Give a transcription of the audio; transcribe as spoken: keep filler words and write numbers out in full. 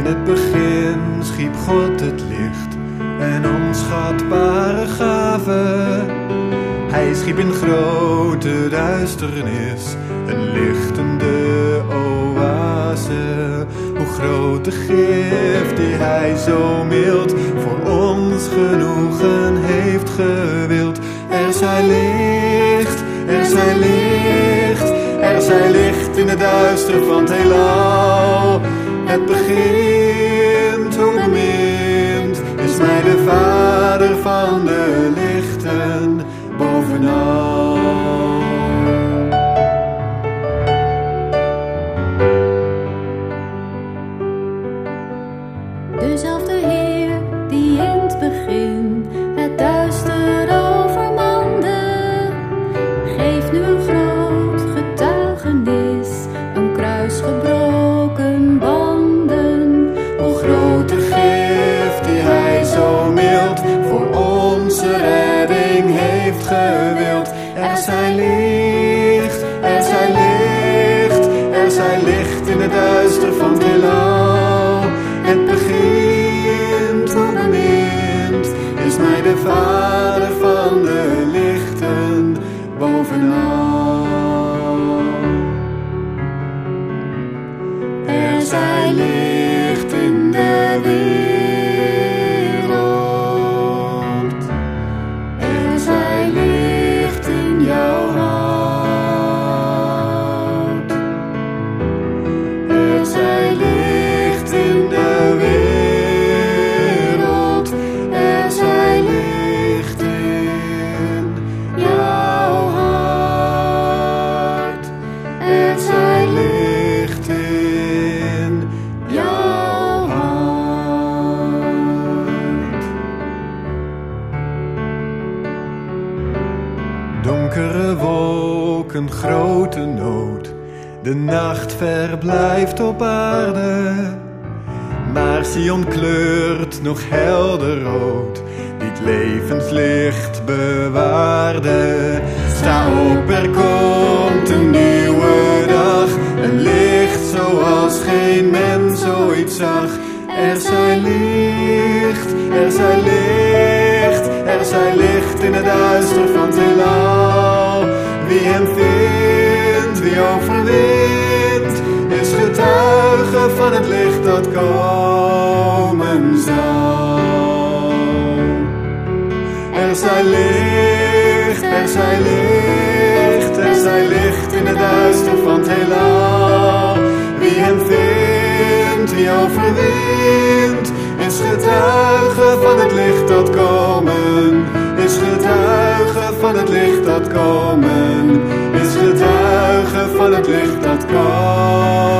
In het begin schiep God het licht en onschatbare gaven. Hij schiep in grote duisternis een lichtende oase. Hoe groot de gift die hij zo mild voor ons genoegen heeft gewild. Er zij licht, er zij licht, er zij licht in het duister van het heelal. Het begint, hoe bemind is mij de Vader van de lichten bovenal. Dezelfde Heer die in het begin het duister overmande, geeft nu een groot getuigenis, een kruis gebroken banden. Hoe groot de gift die hij zo mild voor onze redding heeft gewild. Er zij licht, er zij licht, er zij licht in het duister van het heelal. Het begint, hoe bemind is mij de Vader van de lichten bovenal. Er zij licht in de wereld, er zij licht in jouw hart, er zij licht in de wereld, er zij licht in jouw hart, er zij licht in jouw hart. Donkere wolken, grote nood, de nacht verblijft op aarde. Maar Sion kleurt nog helder rood, die het levenslicht bewaarde. Sta op, er komt een nieuwe dag, een licht zoals geen mens ooit zag. Er zij licht, er zij licht, er zij licht in het duister van het heelal. Wie hem vindt, wie overwint, is getuige van het licht dat komen zal. Er zij licht, er zij licht, er zij licht in het duister van het heelal. Wie hem vindt, wie overwint, is getuige van het licht dat komen. Is getuige van het licht dat komen. Is getuige van het licht dat komen.